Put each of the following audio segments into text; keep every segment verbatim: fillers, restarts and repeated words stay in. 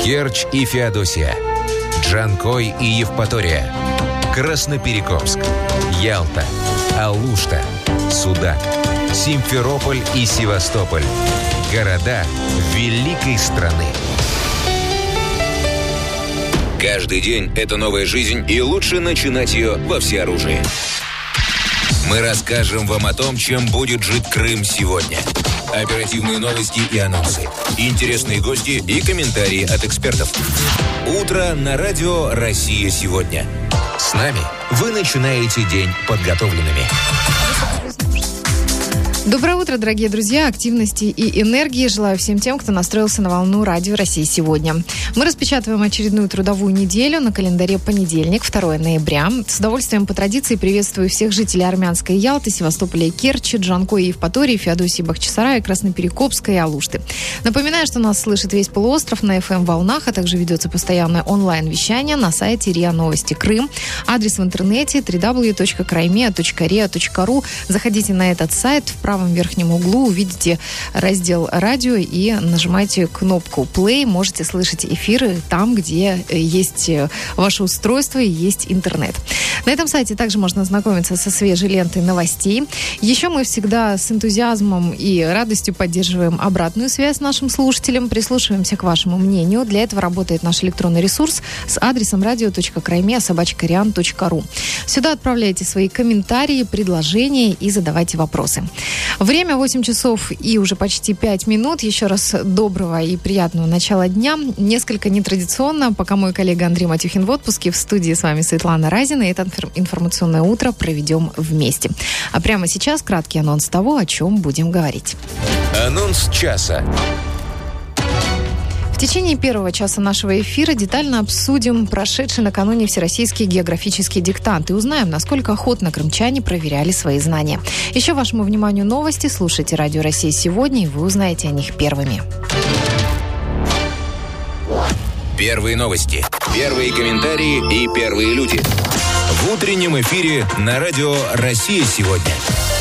Керчь и Феодосия, Джанкой и Евпатория, Красноперекопск, Ялта, Алушта, Судак, Симферополь и Севастополь. Города великой страны. Каждый день – это новая жизнь, и лучше начинать ее во всеоружии. Мы расскажем вам о том, чем будет жить Крым сегодня. Оперативные новости и анонсы, интересные гости и комментарии от экспертов. Утро на радио «Россия сегодня». С нами вы начинаете день подготовленными. Доброе утро, дорогие друзья, активности и энергии желаю всем тем, кто настроился на волну радио «Россия сегодня». Мы распечатываем очередную трудовую неделю, на календаре понедельник, второе ноября. С удовольствием по традиции приветствую всех жителей Армянской Ялты, Севастополя и Керчи, Джанкоя и Евпатории, Феодосии, Бахчисарая, Красноперекопска и Алушты. Напоминаю, что нас слышит весь полуостров на эф эм-волнах, а также ведется постоянное онлайн-вещание на сайте РИА Новости Крым. Адрес в интернете дабл ю дабл ю дабл ю точка краймеа точка риа точка ру. Заходите на этот сайт, в правом верхнем углу увидите раздел «Радио» и нажимайте кнопку «Play». Можете слышать эфиры там, где есть ваше устройство и есть интернет. На этом сайте также можно ознакомиться со свежей лентой новостей. Еще мы всегда с энтузиазмом и радостью поддерживаем обратную связь с нашим слушателям, прислушиваемся к вашему мнению. Для этого работает наш электронный ресурс с адресом радио точка краймеа собака риан точка ру. Сюда отправляйте свои комментарии, предложения и задавайте вопросы. Время восемь часов и уже почти пять минут. Еще раз доброго и приятного начала дня. Несколько нетрадиционно, пока мой коллега Андрей Матюхин в отпуске, в студии с вами Светлана Разина. И это информационное утро проведем вместе. А прямо сейчас краткий анонс того, о чем будем говорить. Анонс часа. В течение первого часа нашего эфира детально обсудим прошедший накануне Всероссийский географический диктант и узнаем, насколько охотно крымчане проверяли свои знания. Еще вашему вниманию новости. Слушайте Радио Россия сегодня, и вы узнаете о них первыми. Первые новости, первые комментарии и первые люди. В утреннем эфире на Радио Россия сегодня.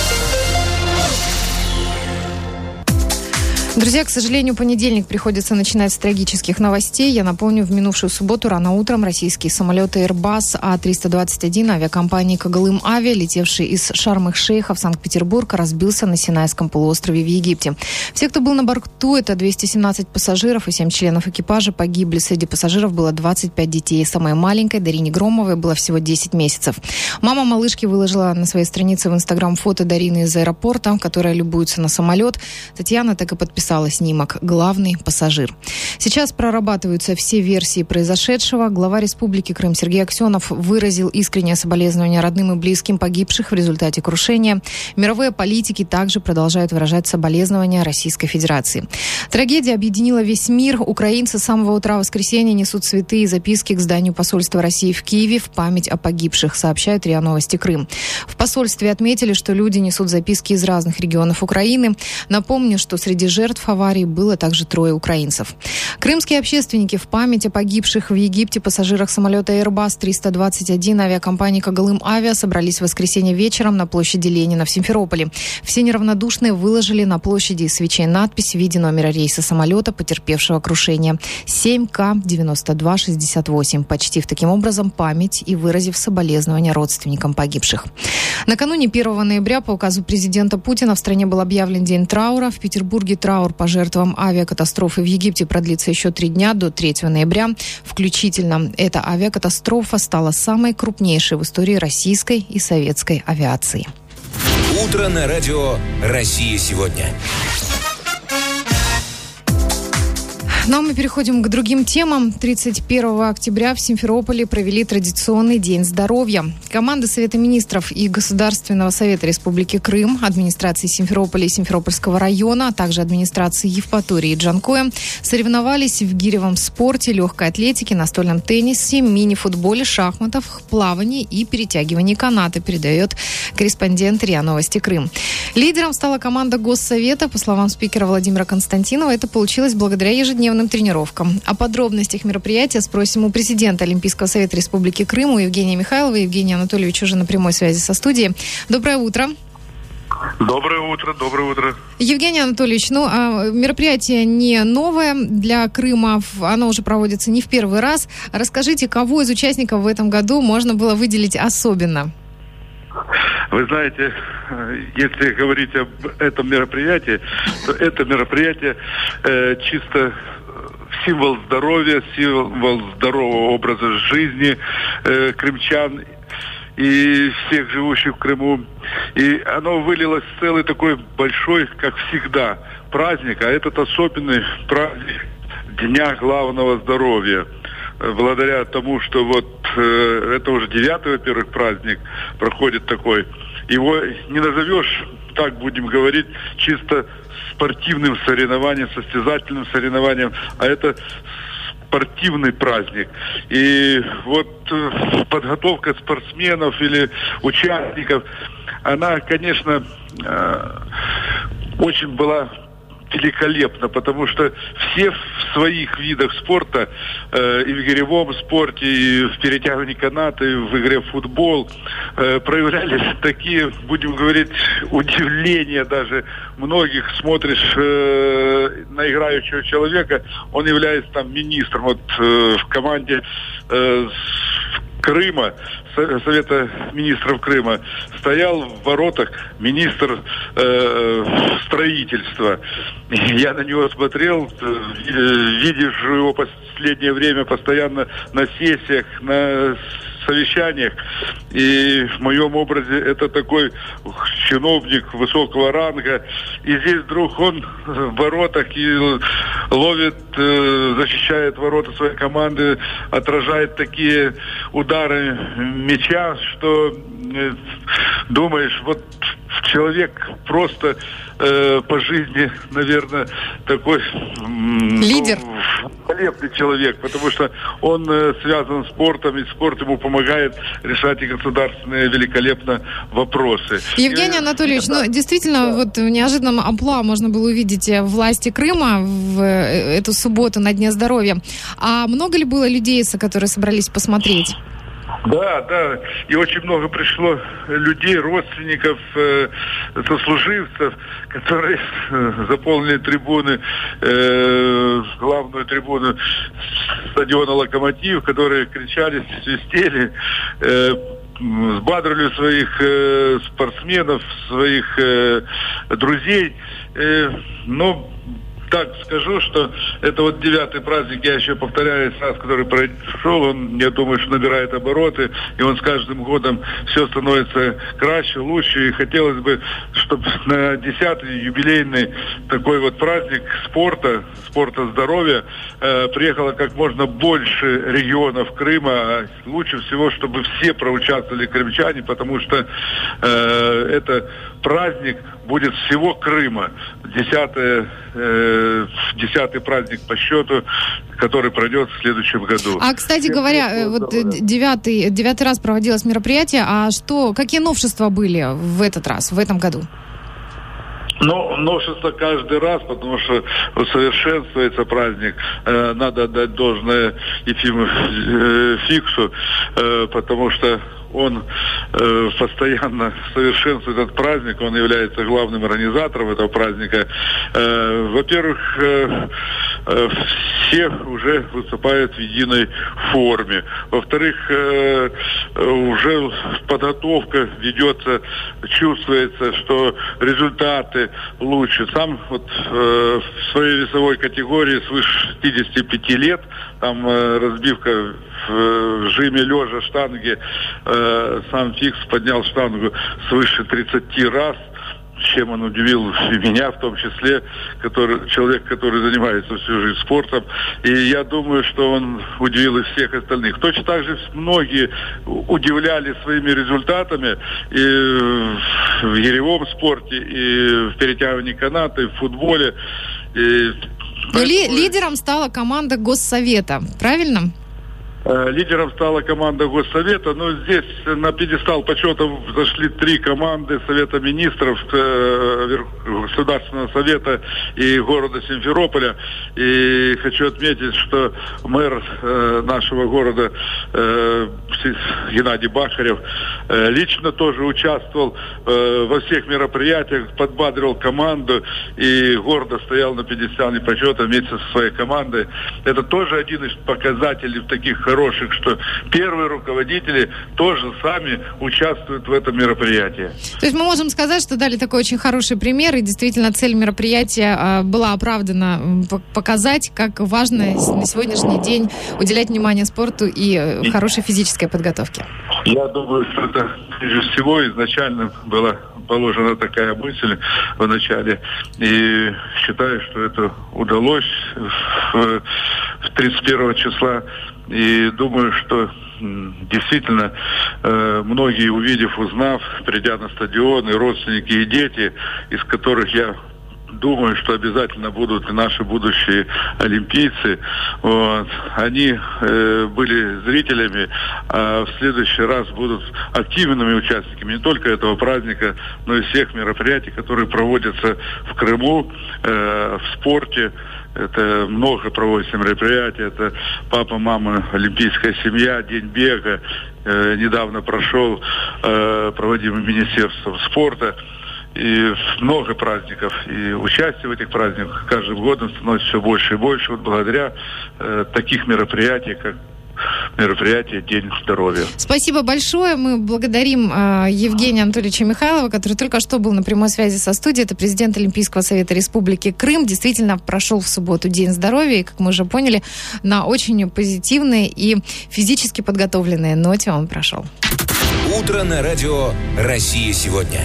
Друзья, к сожалению, понедельник приходится начинать с трагических новостей. Я напомню, в минувшую субботу рано утром российские самолеты Airbus А триста двадцать один авиакомпании «Когалым Авиа», летевший из Шарм-эль-Шейха в Санкт-Петербург, разбился на Синайском полуострове в Египте. Все, кто был на борту, это двести семнадцать пассажиров и семь членов экипажа, погибли. Среди пассажиров было двадцать пять детей. Самой маленькой, Дарине Громовой, было всего десять месяцев. Мама малышки выложила на своей странице в Инстаграм фото Дарины из аэропорта, которая любуется на самолет. Татьяна так и подписала снимок «Главный пассажир». Сейчас прорабатываются все версии произошедшего. Глава Республики Крым Сергей Аксенов выразил искреннее соболезнование родным и близким погибших в результате крушения. Мировые политики также продолжают выражать соболезнования Российской Федерации. Трагедия объединила весь мир. Украинцы с самого утра воскресенья несут цветы и записки к зданию посольства России в Киеве в память о погибших, сообщает РИА Новости Крым. В посольстве отметили, что люди несут записки из разных регионов Украины. Напомню, что среди жертв аварии было также трое украинцев. Крымские общественники в память о погибших в Египте пассажирах самолета Airbus триста двадцать один авиакомпании «Когалым Авиа» собрались в воскресенье вечером на площади Ленина в Симферополе. Все неравнодушные выложили на площади из свечей надпись в виде номера рейса самолета, потерпевшего крушение семь К девяносто два шестьдесят восемь, почтив таким образом память и выразив соболезнования родственникам погибших. Накануне первого ноября по указу президента Путина в стране был объявлен день траура. В Петербурге траур по жертвам авиакатастрофы в Египте продлится еще три дня, до третьего ноября включительно. Эта авиакатастрофа стала самой крупнейшей в истории российской и советской авиации. Утро на Радио Россия сегодня. Ну а мы переходим к другим темам. тридцать первого октября в Симферополе провели традиционный День здоровья. Команда Совета министров и Государственного совета Республики Крым, администрации Симферополя и Симферопольского района, а также администрации Евпатории и Джанкоя соревновались в гиревом спорте, легкой атлетике, настольном теннисе, мини-футболе, шахматах, плавании и перетягивании каната, передает корреспондент РИА Новости Крым. Лидером стала команда Госсовета. По словам спикера Владимира Константинова, это получилось благодаря ежедневным тренировкам. О подробностях мероприятия спросим у президента Олимпийского совета Республики Крым, у Евгения Михайлова. Евгений Анатольевич уже на прямой связи со студией. Доброе утро. Доброе утро, доброе утро. Евгений Анатольевич, ну, мероприятие не новое для Крыма, оно уже проводится не в первый раз. Расскажите, кого из участников в этом году можно было выделить особенно? Вы знаете, если говорить об этом мероприятии, то это мероприятие э, чисто символ здоровья, символ здорового образа жизни э, крымчан и всех живущих в Крыму. И оно вылилось в целый такой большой, как всегда, праздник, а этот особенный праздник Дня главного здоровья. Благодаря тому, что вот э, это уже девятый, во-первых, праздник проходит такой, его не назовешь, так будем говорить, чисто спортивным соревнованием, состязательным соревнованием, а это спортивный праздник. И вот э, подготовка спортсменов или участников, она, конечно, э, очень была великолепно, потому что все в своих видах спорта, э, и в гиревом спорте, и в перетягивании каната, и в игре в футбол, э, проявлялись такие, будем говорить, удивления даже многих. Смотришь э, на играющего человека, он является там министром. Вот э, в команде э, Крыма, Совета министров Крыма, стоял в воротах министр э, строительства. Я на него смотрел, видишь его последнее время постоянно на сессиях, на совещаниях. И в моем образе это такой чиновник высокого ранга. И здесь вдруг он в воротах и ловит, защищает ворота своей команды, отражает такие удары мяча, что думаешь, вот человек просто э, по жизни, наверное, такой лидер. Великолепный человек, потому что он э, связан с спортом, и спорт ему помогает решать и государственные великолепно вопросы. Евгений и, Анатольевич, да. ну действительно, да. вот в неожиданном амплуа можно было увидеть власти Крыма в эту субботу на Дне здоровья. А много ли было людей, которые собрались посмотреть? Да, да, и очень много пришло людей, родственников, э, сослуживцев, которые э, заполнили трибуны, э, главную трибуну стадиона «Локомотив», которые кричали, свистели, э, взбадрили своих э, спортсменов, своих э, друзей. Э, но так скажу, что это вот девятый праздник, я еще повторяю раз, который прошел, он, я думаю, что набирает обороты, и он с каждым годом все становится краше, лучше, и хотелось бы, чтобы на десятый юбилейный такой вот праздник спорта, спорта здоровья, э, приехало как можно больше регионов Крыма, а лучше всего, чтобы все проучаствовали крымчане, потому что э, это праздник будет всего Крыма. Десятое, э, десятый праздник по счету, который пройдет в следующем году. А, кстати Всем говоря, вот девятый, девятый раз проводилось мероприятие, а что, какие новшества были в этот раз, в этом году? Ну, новшество каждый раз, потому что усовершенствуется праздник. Э, надо отдать должное Ефиму э, Фиксу, э, потому что он э, постоянно совершенствует этот праздник, он является главным организатором этого праздника. Э, во-первых, э, э, все уже выступают в единой форме. Во-вторых, э, уже подготовка ведется, чувствуется, что результаты лучше. Сам вот э, в своей весовой категории свыше шестидесяти пяти лет, там э, разбивка в жиме лежа штанги, э, сам Фикс поднял штангу свыше тридцати раз, чем он удивил и меня в том числе, который, человек, который занимается всю жизнь спортом. И я думаю, что он удивил и всех остальных. Точно так же многие удивляли своими результатами и в гиревом спорте, и в перетягивании каната, и в футболе. И... Ли- лидером стала команда Госсовета, правильно? Лидером стала команда Госсовета, но здесь на пьедестал почета зашли три команды Совета министров, Государственного совета и города Симферополя. И хочу отметить, что мэр нашего города Геннадий Бахарев лично тоже участвовал во всех мероприятиях, подбадривал команду и гордо стоял на пьедестале почета вместе со своей командой. Это тоже один из показателей таких хороших, что первые руководители тоже сами участвуют в этом мероприятии. То есть мы можем сказать, что дали такой очень хороший пример, и действительно цель мероприятия была оправдана показать, как важно на сегодняшний день уделять внимание спорту и хорошей физической подготовке. Я думаю, что это прежде всего изначально была положена такая мысль в начале. И считаю, что это удалось в тридцать первого числа. И думаю, что действительно многие, увидев, узнав, придя на стадион, и родственники, и дети, из которых я думаю, что обязательно будут и наши будущие олимпийцы. Вот. Они э, были зрителями, а в следующий раз будут активными участниками не только этого праздника, но и всех мероприятий, которые проводятся в Крыму, э, в спорте. Это много проводится мероприятий. Это папа, мама, олимпийская семья, день бега. Э, недавно прошел, э, проводимый Министерством спорта. И много праздников. И участие в этих праздниках каждым годом становится все больше и больше. Вот благодаря э, таких мероприятий, как мероприятие «День здоровья». Спасибо большое. Мы благодарим э, Евгения Анатольевича Михайлова, который только что был на прямой связи со студией. Это президент Олимпийского совета Республики Крым. Действительно, прошел в субботу День здоровья. И, как мы уже поняли, на очень позитивной и физически подготовленной ноте он прошел. Утро на радио «Россия сегодня».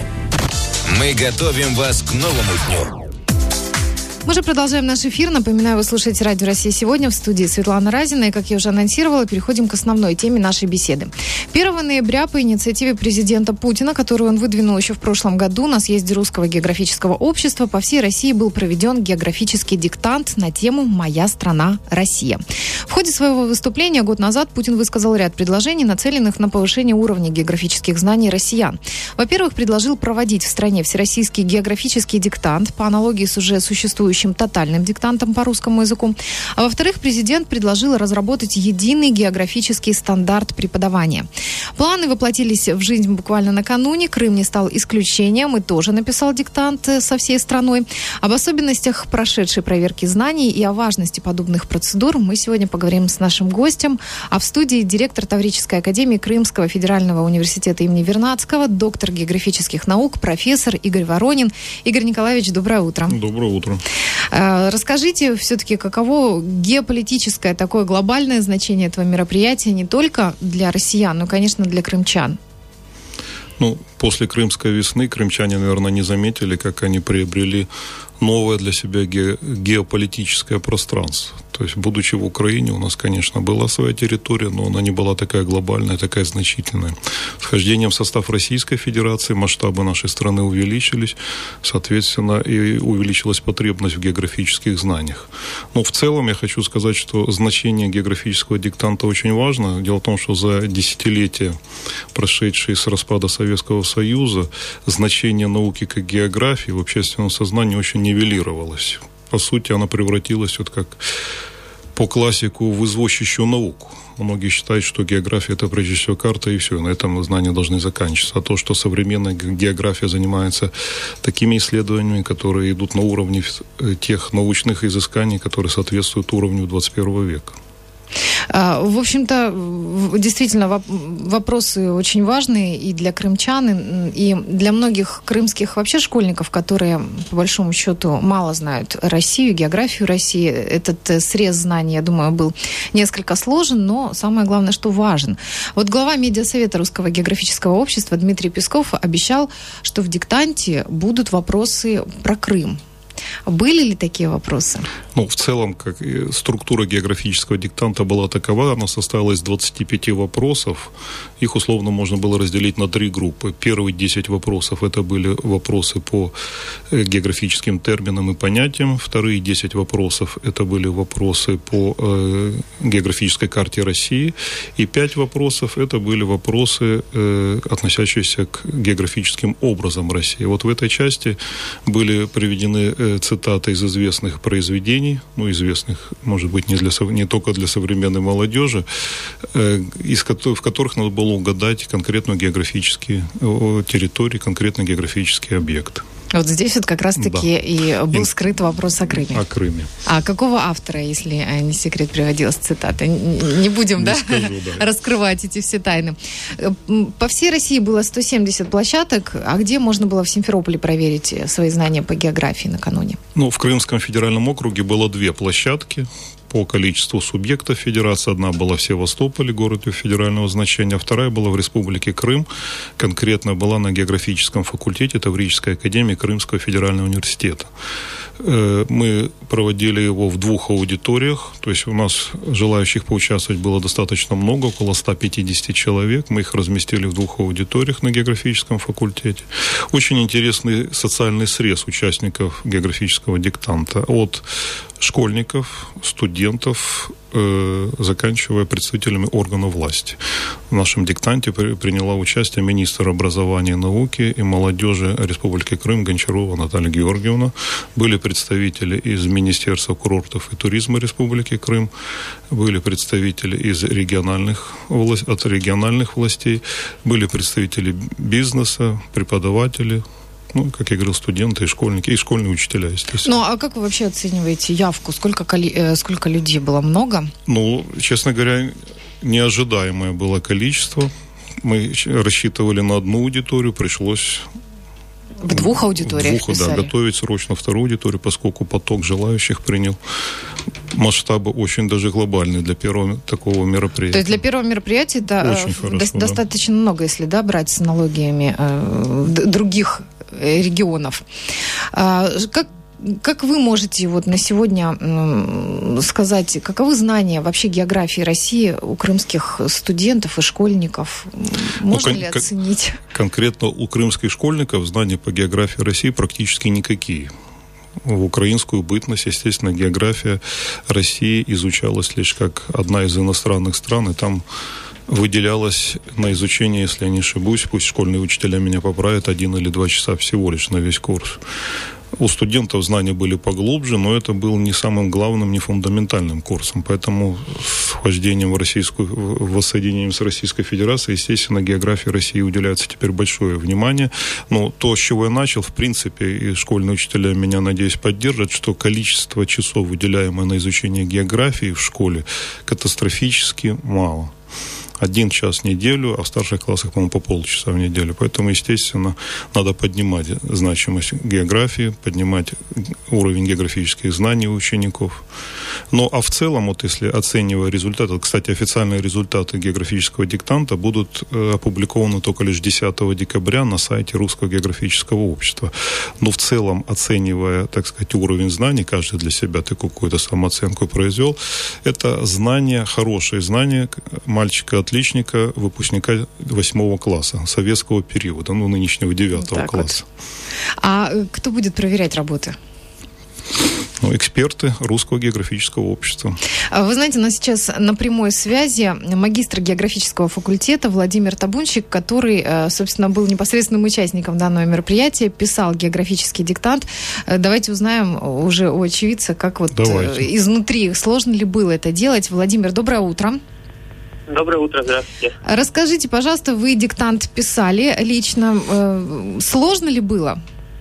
Мы готовим вас к новому дню. Мы же продолжаем наш эфир. Напоминаю, вы слушаете Радио «Россия сегодня», в студии Светлана Разина. И, как я уже анонсировала, переходим к основной теме нашей беседы. первого ноября по инициативе президента Путина, которую он выдвинул еще в прошлом году на съезде Русского географического общества, по всей России был проведен географический диктант на тему «Моя страна Россия». В ходе своего выступления год назад Путин высказал ряд предложений, нацеленных на повышение уровня географических знаний россиян. Во-первых, предложил проводить в стране всероссийский географический диктант по аналогии с уже существующим тотальным диктантом по русскому языку. А во-вторых, президент предложил разработать единый географический стандарт преподавания. Планы воплотились в жизнь буквально накануне. Крым не стал исключением и тоже написал диктант со всей страной. Об особенностях прошедшей проверки знаний и о важности подобных процедур мы сегодня поговорим с нашим гостем. А в студии директор Таврической академии Крымского федерального университета имени Вернадского, доктор географических наук, профессор Игорь Воронин. Игорь Николаевич, доброе утро. Доброе утро. Расскажите все-таки, каково геополитическое такое глобальное значение этого мероприятия не только для россиян, но, конечно, для крымчан? Ну, после Крымской весны крымчане, наверное, не заметили, как они приобрели новое для себя ге- геополитическое пространство. То есть, будучи в Украине, у нас, конечно, была своя территория, но она не была такая глобальная, такая значительная. С вхождением в состав Российской Федерации масштабы нашей страны увеличились, соответственно, и увеличилась потребность в географических знаниях. Но в целом я хочу сказать, что значение географического диктанта очень важно. Дело в том, что за десятилетия, прошедшие с распада Советского Союза, значение науки как географии в общественном сознании очень нивелировалось. По сути, она превратилась, вот как по классику, в извозчищую науку. Многие считают, что география – это прежде всего карта, и все, на этом знания должны заканчиваться. А то, что современная география занимается такими исследованиями, которые идут на уровне тех научных изысканий, которые соответствуют уровню двадцать первого века. В общем-то, действительно, вопросы очень важные и для крымчан, и для многих крымских вообще школьников, которые, по большому счету, мало знают Россию, географию России. Этот срез знаний, я думаю, был несколько сложен, но самое главное, что важен. Вот глава медиасовета Русского географического общества Дмитрий Песков обещал, что в диктанте будут вопросы про Крым. Были ли такие вопросы? Ну, в целом, как структура географического диктанта была такова, она состояла из двадцати пяти вопросов. Их условно можно было разделить на три группы. Первые десять вопросов это были вопросы по географическим терминам и понятиям. Вторые десять вопросов это были вопросы по э, географической карте России. И пять вопросов это были вопросы, э, относящиеся к географическим образам России. Вот в этой части были приведены э, цитаты из известных произведений, ну, известных, может быть, не, для, не только для современной молодежи, э, из, в которых надо было угадать конкретно географические э, территории, конкретно географический объект. Вот здесь вот как раз-таки да. и был и... скрыт вопрос о Крыме. О Крыме. А какого автора, если не секрет, приводилась цитата? Не будем, не да, скажу, да, раскрывать эти все тайны. По всей России было сто семьдесят площадок. А где можно было в Симферополе проверить свои знания по географии накануне? Ну, в Крымском федеральном округе было две площадки. По количеству субъектов федерации. Одна была в Севастополе, городе федерального значения, вторая была в Республике Крым, конкретно была на географическом факультете Таврической академии Крымского федерального университета. Мы проводили его в двух аудиториях, то есть у нас желающих поучаствовать было достаточно много, около ста пятидесяти человек. Мы их разместили в двух аудиториях на географическом факультете. Очень интересный социальный срез участников географического диктанта. От школьников, студентов, э, заканчивая представителями органов власти. В нашем диктанте при, приняла участие министр образования и науки и молодежи Республики Крым Гончарова Наталья Георгиевна. Были представители из Министерства курортов и туризма Республики Крым, были представители из региональных, от региональных властей, были представители бизнеса, преподаватели, ну, как я говорил, студенты и школьники, и школьные учителя, естественно. Ну, а как вы вообще оцениваете явку? Сколько, коли... Сколько людей было? Много? Ну, честно говоря, неожидаемое было количество. Мы рассчитывали на одну аудиторию, пришлось... В двух аудиториях в двух, да, готовить срочно вторую аудиторию, поскольку поток желающих принял. Масштабы очень даже глобальные для первого такого мероприятия. То есть для первого мероприятия да, хорошо, до- да. достаточно много, если да, брать с аналогиями э, других регионов. А, как Как вы можете вот на сегодня сказать, каковы знания вообще географии России у крымских студентов и школьников? Можно ну, кон- ли оценить? Конкретно у крымских школьников знания по географии России практически никакие. В украинскую бытность, естественно, география России изучалась лишь как одна из иностранных стран, и там выделялось на изучение, если я не ошибусь, пусть школьные учителя меня поправят, один или два часа всего лишь на весь курс. У студентов знания были поглубже, но это был не самым главным, не фундаментальным курсом. Поэтому с вхождением в российскую, в воссоединением с Российской Федерацией, естественно, географии России уделяется теперь большое внимание. Но то, с чего я начал, в принципе, и школьные учителя меня, надеюсь, поддержат, что количество часов, выделяемое на изучение географии в школе, катастрофически мало. Один час в неделю, а в старших классах, по-моему, по полчаса в неделю. Поэтому, естественно, надо поднимать значимость географии, поднимать уровень географических знаний у учеников. Ну, а в целом, вот если оценивая результаты, кстати, официальные результаты географического диктанта будут э, опубликованы только лишь десятого декабря на сайте Русского географического общества. Но в целом, оценивая, так сказать, уровень знаний, каждый для себя такую какую-то самооценку произвел, это знания, хорошие знания мальчика-отличника, выпускника восьмого класса, советского периода, ну, нынешнего девятого вот класса. Вот. А кто будет проверять работы? Ну, эксперты Русского географического общества. Вы знаете, у нас сейчас на прямой связи магистр географического факультета Владимир Табунщик, который, собственно, был непосредственным участником данного мероприятия, писал географический диктант. Давайте узнаем уже у очевидца, как вот Давайте. изнутри, сложно ли было это делать. Владимир, доброе утро. Доброе утро, здравствуйте. Расскажите, пожалуйста, вы диктант писали лично. Сложно ли было?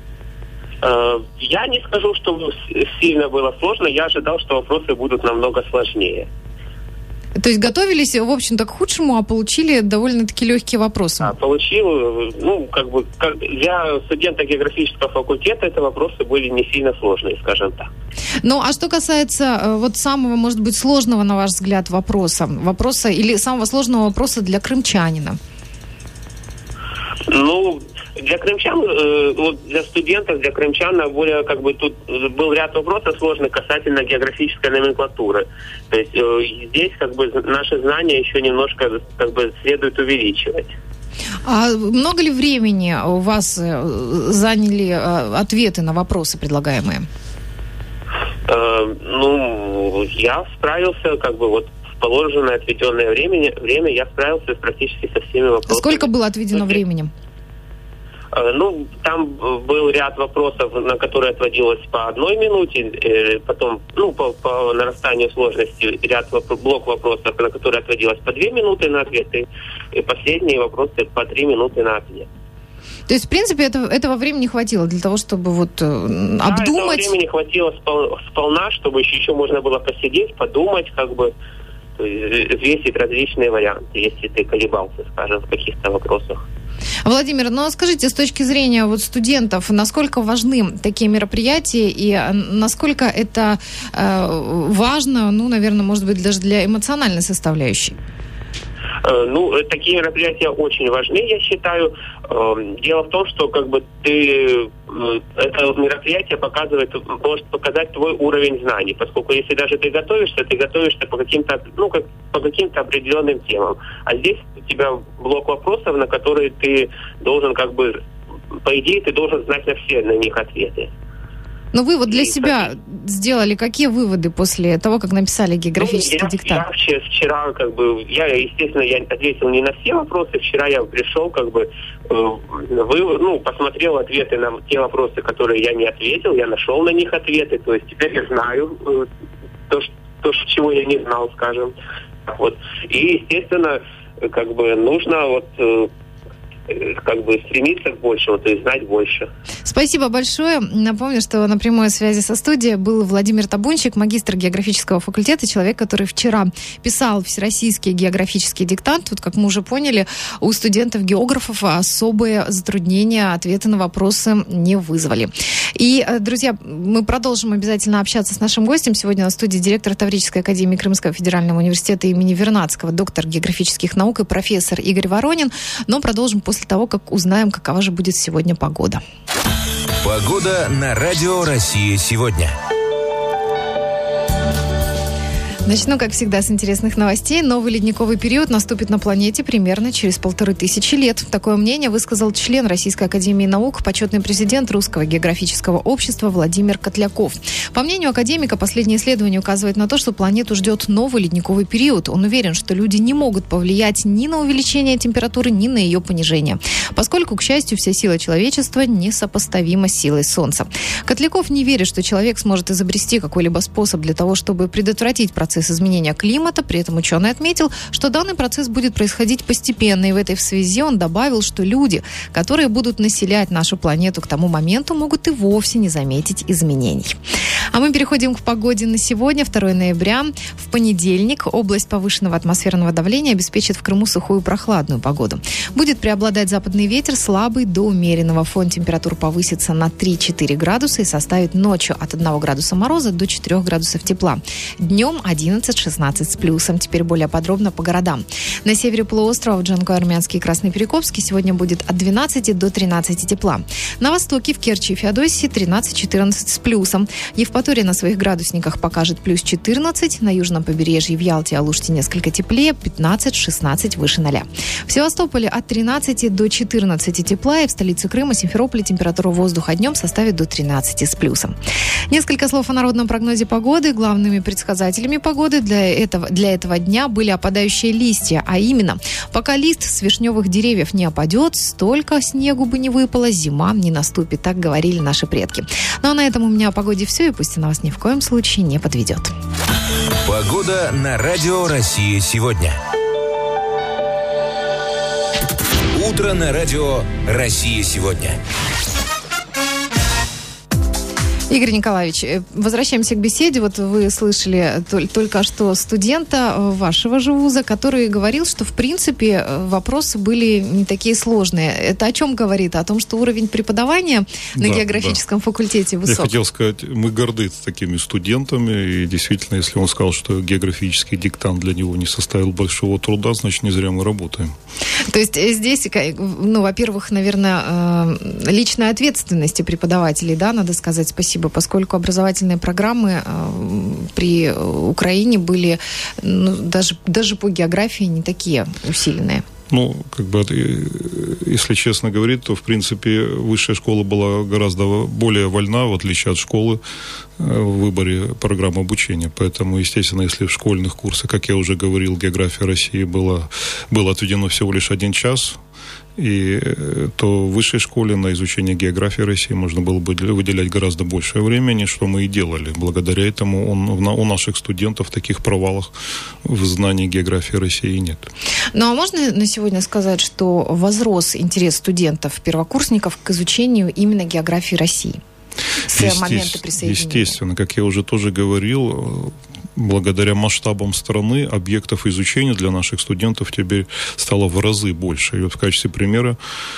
Я не скажу, что сильно было сложно. Я ожидал, что вопросы будут намного сложнее. То есть готовились, в общем-то, к худшему, а получили довольно-таки легкие вопросы? А, получил, ну, как бы, как для студента географического факультета это вопросы были не сильно сложные, скажем так. Ну, а что касается вот самого, может быть, сложного, на ваш взгляд, вопроса, вопроса или самого сложного вопроса для крымчанина? Ну, для крымчан, э, вот для студентов, для крымчан более как бы тут был ряд вопросов сложных касательно географической номенклатуры. То есть э, здесь как бы наши знания еще немножко как бы следует увеличивать. А много ли времени у вас заняли ответы на вопросы предлагаемые? Э, ну, я справился как бы вот в положенное отведенное время, время я справился практически со всеми вопросами. Сколько было отведено времени? Ну, там был ряд вопросов, на которые отводилось по одной минуте, потом, ну, по, по нарастанию сложности ряд воп- блок вопросов, на которые отводилось по две минуты на ответ, и, и последние вопросы по три минуты на ответ. То есть, в принципе, это, этого времени хватило для того, чтобы вот э, да, обдумать? Этого времени хватило спол- сполна, чтобы еще, еще можно было посидеть, подумать, как бы, взвесить различные варианты, если ты колебался, скажем, в каких-то вопросах. Владимир, ну скажите, с точки зрения вот студентов, насколько важны такие мероприятия и насколько это э, важно, ну, наверное, может быть, даже для эмоциональной составляющей? Ну, такие мероприятия очень важны, я считаю. Дело в том, что как бы ты это мероприятие показывает, может показать твой уровень знаний, поскольку если даже ты готовишься, ты готовишься по каким-то, ну, как, по каким-то определенным темам. А здесь у тебя блок вопросов, на которые ты должен как бы, по идее, ты должен знать на все на них ответы. Но вы вот для себя сделали какие выводы после того, как написали географический ну, я, диктант? Я вчера, как бы, я, естественно, я ответил не на все вопросы. Вчера я пришел, как бы, э, вы, ну, посмотрел ответы на те вопросы, которые я не ответил, я нашел на них ответы. То есть теперь я знаю э, то, что, то, чего я не знал, скажем. Вот. И, естественно, как бы нужно вот э, как бы стремиться к большему, то есть знать больше. Спасибо большое. Напомню, что на прямой связи со студией был Владимир Табунчик, магистр географического факультета, человек, который вчера писал всероссийский географический диктант. Вот, как мы уже поняли, у студентов-географов особые затруднения, ответы на вопросы не вызвали. И, друзья, мы продолжим обязательно общаться с нашим гостем. Сегодня на студии директор Таврической академии Крымского федерального университета имени Вернадского, доктор географических наук и профессор Игорь Воронин. Но продолжим после того, как узнаем, какова же будет сегодня погода. Погода на Радио Россия сегодня. Начну, как всегда, с интересных новостей. Новый ледниковый период наступит на планете примерно через полторы тысячи лет. Такое мнение высказал член Российской академии наук, почетный президент Русского географического общества Владимир Котляков. По мнению академика, последнее исследование указывает на то, что планету ждет новый ледниковый период. Он уверен, что люди не могут повлиять ни на увеличение температуры, ни на ее понижение, поскольку, к счастью, вся сила человечества несопоставима с силой Солнца. Котляков не верит, что человек сможет изобрести какой-либо способ для того, чтобы предотвратить процесс изменения климата. При этом ученый отметил, что данный процесс будет происходить постепенно. И в этой связи он добавил, что люди, которые будут населять нашу планету к тому моменту, могут и вовсе не заметить изменений. А мы переходим к погоде на сегодня, второго ноября. В понедельник область повышенного атмосферного давления обеспечит в Крыму сухую прохладную погоду. Будет преобладать западный ветер, слабый до умеренного. Фон температур повысится на три-четыре градуса и составит ночью от одного градуса мороза до четырех градусов тепла. Днем одиннадцать-шестнадцать с плюсом. Теперь более подробно по городам. На севере полуострова в Джанкой-Армянский и Красный-Перекопский сегодня будет от двенадцати до тринадцати тепла. На востоке в Керчи и Феодосии тринадцать-четырнадцать с плюсом. Евпатория на своих градусниках покажет плюс четырнадцать. На южном побережье в Ялте и Алуште несколько теплее, пятнадцать-шестнадцать выше ноля. В Севастополе от тринадцати до четырнадцати тепла, и в столице Крыма, Симферополе, температура воздуха днем составит до тринадцати с плюсом. Несколько слов о народном прогнозе погоды. Главными предсказателями погоды для этого, для этого дня были опадающие листья, а именно, пока лист с вишневых деревьев не опадет, столько снегу бы не выпало, зима не наступит, так говорили наши предки. Ну а на этом у меня о погоде все, и пусть она вас ни в коем случае не подведет. Погода на Радио Россия сегодня. Утро на Радио Россия сегодня. Игорь Николаевич, возвращаемся к беседе. Вот вы слышали только что студента вашего же вуза, который говорил, что, в принципе, вопросы были не такие сложные. Это о чем говорит? О том, что уровень преподавания на да, географическом да. факультете высок? Я хотел сказать, мы горды такими студентами, и действительно, если он сказал, что географический диктант для него не составил большого труда, значит, не зря мы работаем. То есть здесь, ну, во-первых, наверное, личная ответственность преподавателей, да, надо сказать спасибо, поскольку образовательные программы при Украине были, ну, даже, даже по географии не такие усиленные. Ну, как бы, если честно говорить, то, в принципе, высшая школа была гораздо более вольна, в отличие от школы, в выборе программ обучения. Поэтому, естественно, если в школьных курсах, как я уже говорил, география России была, было отведено всего лишь один час, и то в высшей школе на изучение географии России можно было бы выделять гораздо больше времени, что мы и делали. Благодаря этому он, у наших студентов таких провалов в знании географии России нет. Ну, а можно на сегодня сказать, что возрос интерес студентов, первокурсников к изучению именно географии России с момента присоединения? Естественно, как я уже тоже говорил, благодаря масштабам страны объектов изучения для наших студентов теперь стало в разы больше. И вот в качестве примера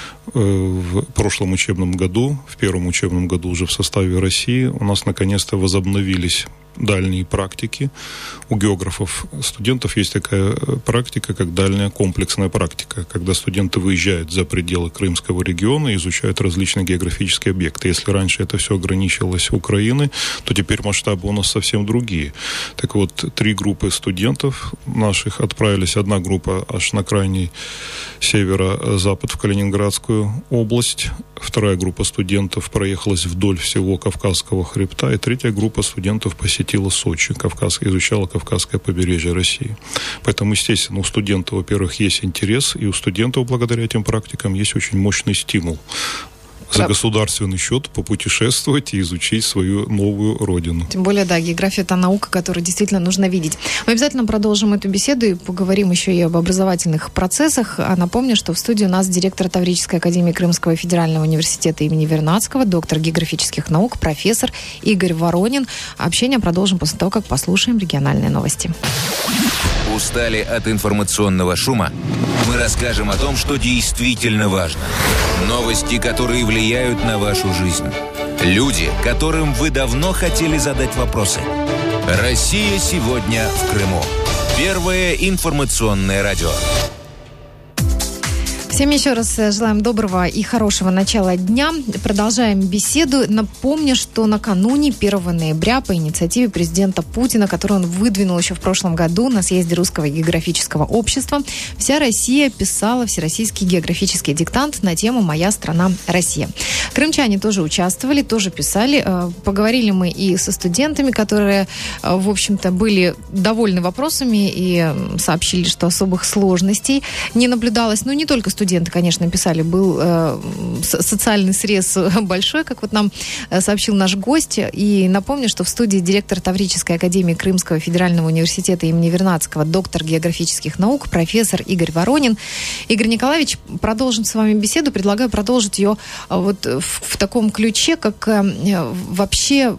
в прошлом учебном году, в первом учебном году уже в составе России, у нас наконец-то возобновились дальние практики. У географов студентов есть такая практика, как дальняя комплексная практика, когда студенты выезжают за пределы Крымского региона и изучают различные географические объекты. Если раньше это все ограничивалось Украиной, то теперь масштабы у нас совсем другие. Так вот, три группы студентов наших отправились. Одна группа аж на крайний северо-запад в Калининградскую область. Вторая группа студентов проехалась вдоль всего Кавказского хребта. И третья группа студентов посетила Сочи, Кавказ, изучала Кавказское побережье России. Поэтому, естественно, у студентов, во-первых, есть интерес, и у студентов, благодаря этим практикам, есть очень мощный стимул за государственный счет попутешествовать и изучить свою новую родину. Тем более, да, география – это наука, которую действительно нужно видеть. Мы обязательно продолжим эту беседу и поговорим еще и об образовательных процессах. А напомню, что в студии у нас директор Таврической академии Крымского федерального университета имени Вернадского, доктор географических наук, профессор Игорь Воронин. Общение продолжим после того, как послушаем региональные новости. Устали от информационного шума? Мы расскажем о том, что действительно важно. Новости, которые влияют на вашу жизнь. Люди, которым вы давно хотели задать вопросы. Россия сегодня в Крыму. Первое информационное радио. Всем еще раз желаем доброго и хорошего начала дня. Продолжаем беседу. Напомню, что накануне первого ноября по инициативе президента Путина, которую он выдвинул еще в прошлом году на съезде Русского географического общества, вся Россия писала всероссийский географический диктант на тему «Моя страна Россия». Крымчане тоже участвовали, тоже писали. Поговорили мы и со студентами, которые, в общем-то, были довольны вопросами и сообщили, что особых сложностей не наблюдалось. Но не только студенты. Студенты, конечно, писали, был э, социальный срез большой, как вот нам сообщил наш гость. И напомню, что в студии директор Таврической академии Крымского федерального университета имени Вернадского, доктор географических наук, профессор Игорь Воронин. Игорь Николаевич, продолжим с вами беседу. Предлагаю продолжить ее вот в, в таком ключе, как э, вообще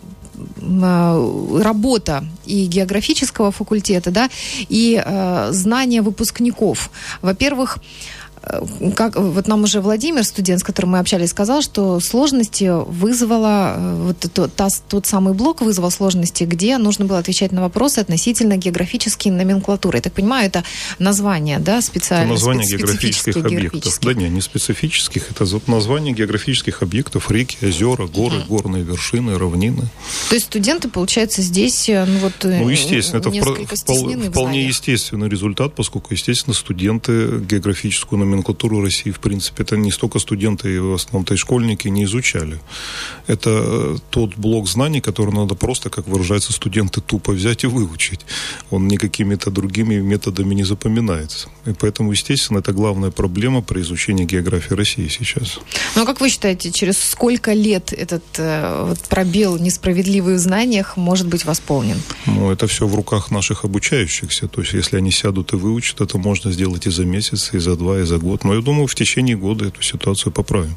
работа и географического факультета, да, и э, знания выпускников. Во-первых, как вот нам уже Владимир, студент, с которым мы общались, сказал, что сложности вызвало, вот тот, тот самый блок вызвал сложности, где нужно было отвечать на вопросы относительно географической номенклатуры. Я так понимаю, это название, да, специально? Это название географических объектов. Да нет, не специфических, это название географических объектов: реки, озера, горы, uh-huh. горные вершины, равнины. То есть студенты, получается, здесь, ну вот, ну, естественно, это впол- вполне естественный результат, поскольку, естественно, студенты географическую номенклатуру номенклатуру России, в принципе, это не столько студенты, и в основном-то и школьники не изучали. Это тот блок знаний, который надо просто, как выражаются студенты, тупо взять и выучить. он никакими-то другими методами не запоминается. И поэтому, естественно, это главная проблема при изучении географии России сейчас. Ну, а как вы считаете, через сколько лет этот э, вот пробел несправедливый в знаниях может быть восполнен? Ну, это все в руках наших обучающихся. То есть, если они сядут и выучат, это можно сделать и за месяц, и за два, и за год. Но я думаю, в течение года эту ситуацию поправим.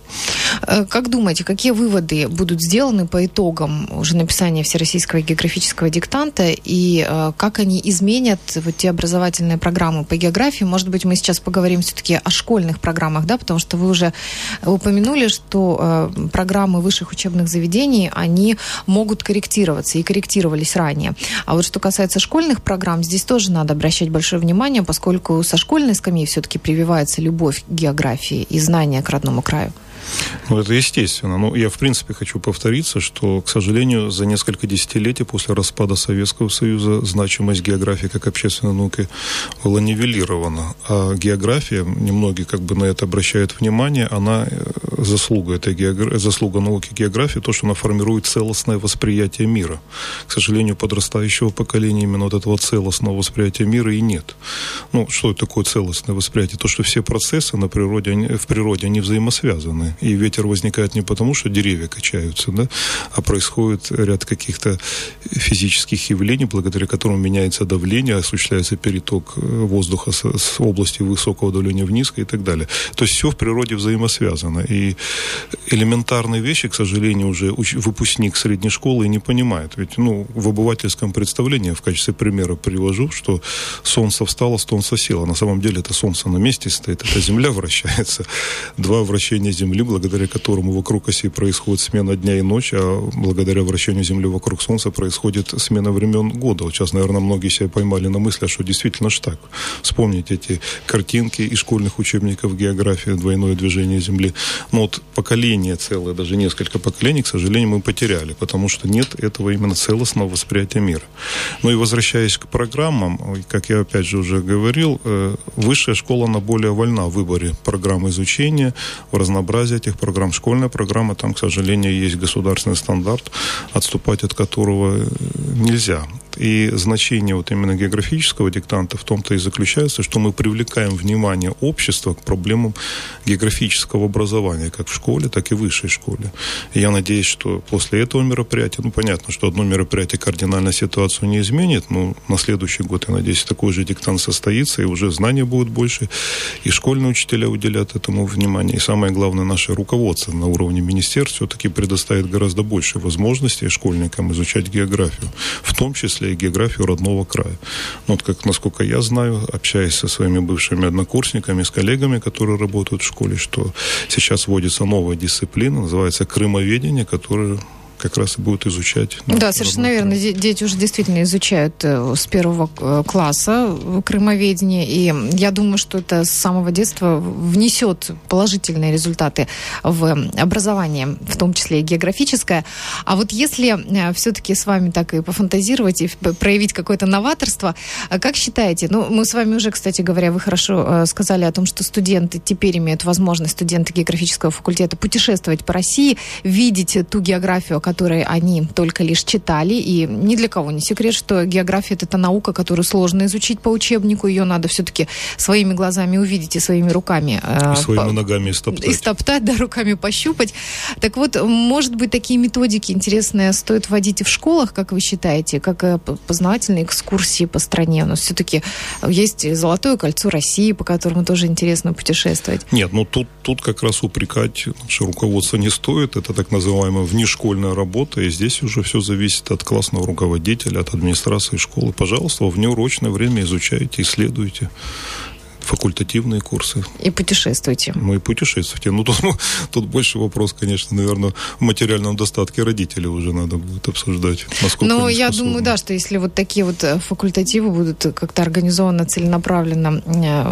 Как думаете, какие выводы будут сделаны по итогам уже написания Всероссийского географического диктанта, и э, как они изменят вот те образовательные программы по географии? Может быть, мы сейчас поговорим все-таки о школьных программах, да, потому что вы уже упомянули, что э, программы высших учебных заведений, они могут корректироваться и корректировались ранее. А вот что касается школьных программ, здесь тоже надо обращать большое внимание, поскольку со школьной скамьи все-таки прививается любовь к географии и знания к родному краю. Ну, это естественно. Но я, в принципе, хочу повториться, что, к сожалению, за несколько десятилетий после распада Советского Союза значимость географии как общественной науки была нивелирована. А география, немногие как бы на это обращают внимание, она заслуга, этой географии, заслуга науки географии, то, что она формирует целостное восприятие мира. К сожалению, подрастающего поколения именно вот этого целостного восприятия мира и нет. Ну, что это такое целостное восприятие? То, что все процессы на природе, они, в природе, они взаимосвязаны. И ветер возникает не потому, что деревья качаются, да, а происходит ряд каких-то физических явлений, благодаря которым меняется давление, осуществляется переток воздуха с, с области высокого давления в низкое и так далее. То есть все в природе взаимосвязано. И элементарные вещи, к сожалению, уже выпускник средней школы не понимает. Ведь, ну, в обывательском представлении, в качестве примера привожу, что солнце встало, солнце село. На самом деле это солнце на месте стоит, это Земля вращается. Два вращения Земли, благодаря которому вокруг оси происходит смена дня и ночи, а благодаря вращению Земли вокруг Солнца происходит смена времен года. Вот сейчас, наверное, многие себя поймали на мысли, что действительно ж так. Вспомните эти картинки из школьных учебников географии, двойное движение Земли. Но вот поколение целое, даже несколько поколений, к сожалению, мы потеряли, потому что нет этого именно целостного восприятия мира. Ну и возвращаясь к программам, как я опять же уже говорил, высшая школа, она более вольна в выборе программы изучения, в разнообразии этих программ. Школьная программа, там, к сожалению, есть государственный стандарт, отступать от которого нельзя. И значение вот именно географического диктанта в том-то и заключается, что мы привлекаем внимание общества к проблемам географического образования, как в школе, так и в высшей школе. И я надеюсь, что после этого мероприятия, ну, понятно, что одно мероприятие кардинально ситуацию не изменит, но на следующий год, я надеюсь, такой же диктант состоится, и уже знаний будет больше, и школьные учителя уделят этому внимание. И самое главное, наше руководство на уровне министерств все-таки предоставит гораздо больше возможностей школьникам изучать географию, в том числе и географию родного края. Ну, вот как, насколько я знаю, общаясь со своими бывшими однокурсниками, с коллегами, которые работают в школе, что сейчас вводится новая дисциплина, называется крымоведение, которая как раз и будут изучать. Ну, да, совершенно верно. Дети уже действительно изучают с первого класса крымоведение, и я думаю, что это с самого детства внесет положительные результаты в образование, в том числе и географическое. А вот если все-таки с вами так и пофантазировать, и проявить какое-то новаторство, как считаете, ну, мы с вами уже, кстати говоря, вы хорошо сказали о том, что студенты теперь имеют возможность, студенты географического факультета, путешествовать по России, видеть ту географию, о которые они только лишь читали, и ни для кого не секрет, что география – это та наука, которую сложно изучить по учебнику, ее надо все-таки своими глазами увидеть и своими руками и своими по... ногами истоптать. Истоптать, да, руками пощупать. Так вот, может быть, такие методики интересные стоит вводить и в школах, как вы считаете, как познавательные экскурсии по стране? У нас все-таки есть Золотое кольцо России, по которому тоже интересно путешествовать. Нет, ну тут, тут как раз упрекать наше руководство не стоит. Это так называемая внешкольная работа, и здесь уже все зависит от классного руководителя, от администрации школы. Пожалуйста, в внеурочное время изучайте, исследуйте. Факультативные курсы. И путешествуйте. Ну и путешествуйте. Ну, тут, тут больше вопрос, конечно, наверное, в материальном достатке родителей уже надо будет обсуждать. Ну, я думаю, да, что если вот такие вот факультативы будут как-то организованы целенаправленно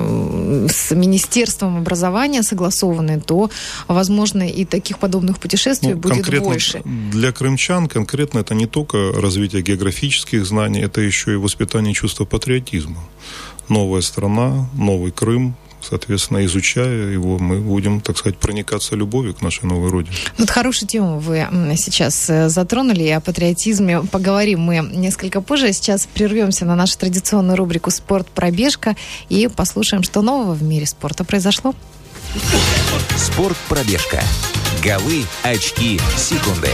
с Министерством образования согласованы, то, возможно, и таких подобных путешествий ну, будет больше. Для крымчан конкретно это не только развитие географических знаний, это еще и воспитание чувства патриотизма. Новая страна, новый Крым, соответственно, изучая его, мы будем, так сказать, проникаться любовью к нашей новой родине. Вот хорошую тему вы сейчас затронули, и о патриотизме поговорим мы несколько позже. Сейчас прервемся на нашу традиционную рубрику «Спорт-пробежка» и послушаем, что нового в мире спорта произошло. Спорт-пробежка. Голы, очки, секунды.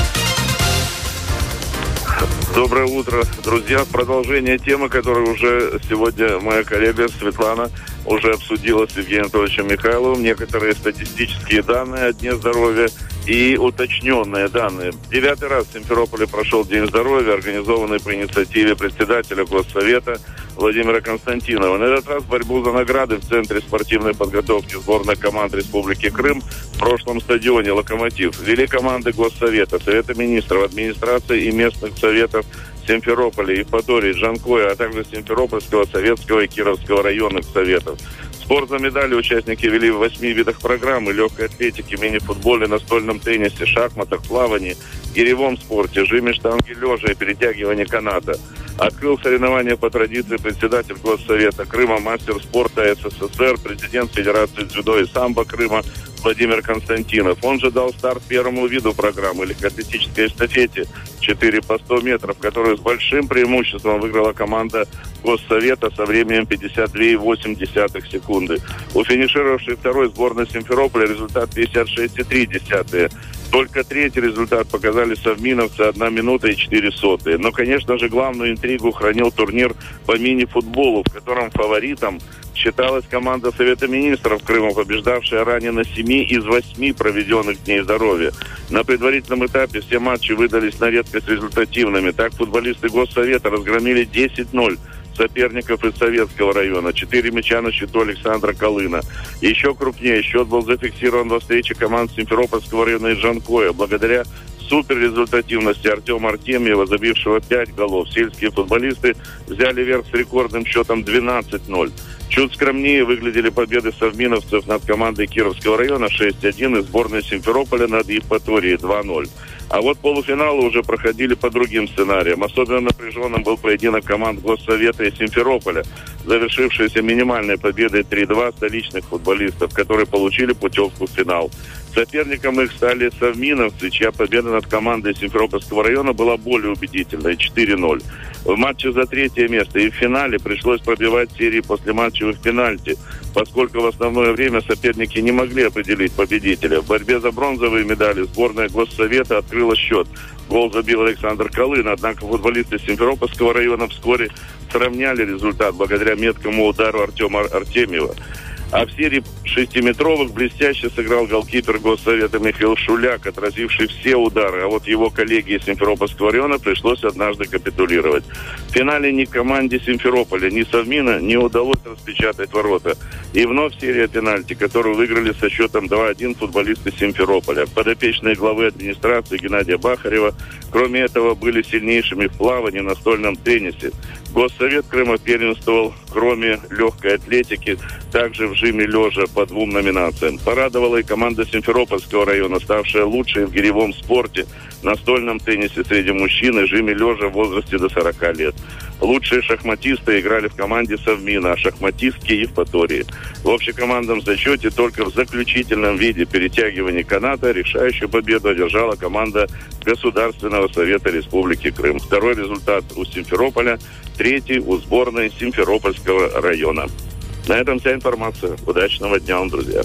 Доброе утро, друзья. Продолжение темы, которую уже сегодня моя коллега Светлана уже обсудила с Евгением Анатольевичем Михайловым. Некоторые статистические данные о Дне здоровья и уточненные данные. Девятый раз в Симферополе прошел День здоровья, организованный по инициативе председателя Госсовета Владимира Константинова. На этот раз борьбу за награды в Центре спортивной подготовки сборных команд Республики Крым в прошлом стадионе «Локомотив» вели команды Госсовета, Совета министров, администрации и местных советов Симферополя, Евпатории, Джанкоя, а также Симферопольского, Советского и Кировского районных советов. Спор за медали участники вели в восьми видах программы: легкой атлетике, мини-футболе, настольном теннисе, шахматах, плавании, гиревом спорте, жиме штанги лежа и перетягивании каната. Открыл соревнования по традиции председатель Госсовета Крыма, мастер спорта СССР, президент Федерации дзюдо и самбо Крыма Владимир Константинов. Он же дал старт первому виду программы — легкоатлетической эстафете четыре по сто метров, которую с большим преимуществом выиграла команда Госсовета со временем пятьдесят две и восемь десятых секунды. У финишировавшей второй сборной Симферополя результат пятьдесят шесть и три десятых. Только третий результат показали совминовцы — одна минута и четыре сотые. Но, конечно же, главную интригу хранил турнир по мини-футболу, в котором фаворитом считалась команда Совета министров Крыма, побеждавшая ранее на семи из восьми проведенных дней здоровья. На предварительном этапе все матчи выдались на редкость результативными. Так футболисты Госсовета разгромили десять ноль соперников из Советского района. Четыре мяча на счету Александра Колына. Еще крупнее счет был зафиксирован во встрече команд Симферопольского района и Джанкоя. Благодаря суперрезультативности Артема Артемьева, забившего пять голов, сельские футболисты взяли верх с рекордным счетом двенадцать ноль. Чуть скромнее выглядели победы совминовцев над командой Кировского района шесть один и сборной Симферополя над Евпаторией два ноль. А вот полуфиналы уже проходили по другим сценариям. Особенно напряженным был поединок команд Госсовета и Симферополя, завершившийся минимальной победой три два столичных футболистов, которые получили путевку в финал. Соперником их стали совминовцы, чья победа над командой Симферопольского района была более убедительной — четыре ноль. В матче за третье место и в финале пришлось пробивать серии послематчевых пенальти, поскольку в основное время соперники не могли определить победителя. В борьбе за бронзовые медали сборная Госсовета открыла счет. Гол забил Александр Колын, однако футболисты Симферопольского района вскоре сравняли результат благодаря меткому удару Артема Артемьева. А в серии шестиметровых блестяще сыграл голкипер Госсовета Михаил Шуляк, отразивший все удары. А вот его коллеге из Симферопольского района пришлось однажды капитулировать. В финале ни команде Симферополя, ни Совмина не удалось распечатать ворота. И вновь серия пенальти, которую выиграли со счетом два один футболисты Симферополя. Подопечные главы администрации Геннадия Бахарева, кроме этого, были сильнейшими в плавании, настольном теннисе. Госсовет Крыма первенствовал, кроме легкой атлетики, также в жиме лежа по двум номинациям. Порадовала и команда Симферопольского района, ставшая лучшей в гиревом спорте, настольном теннисе среди мужчин и жиме лежа в возрасте до сорока лет. Лучшие шахматисты играли в команде Совмина, а шахматистки — Евпатории. В общекомандном зачете только в заключительном виде перетягивания каната решающую победу одержала команда Государственного совета Республики Крым. Второй результат у Симферополя, третий у сборной Симферопольского района. На этом вся информация. Удачного дня вам, друзья.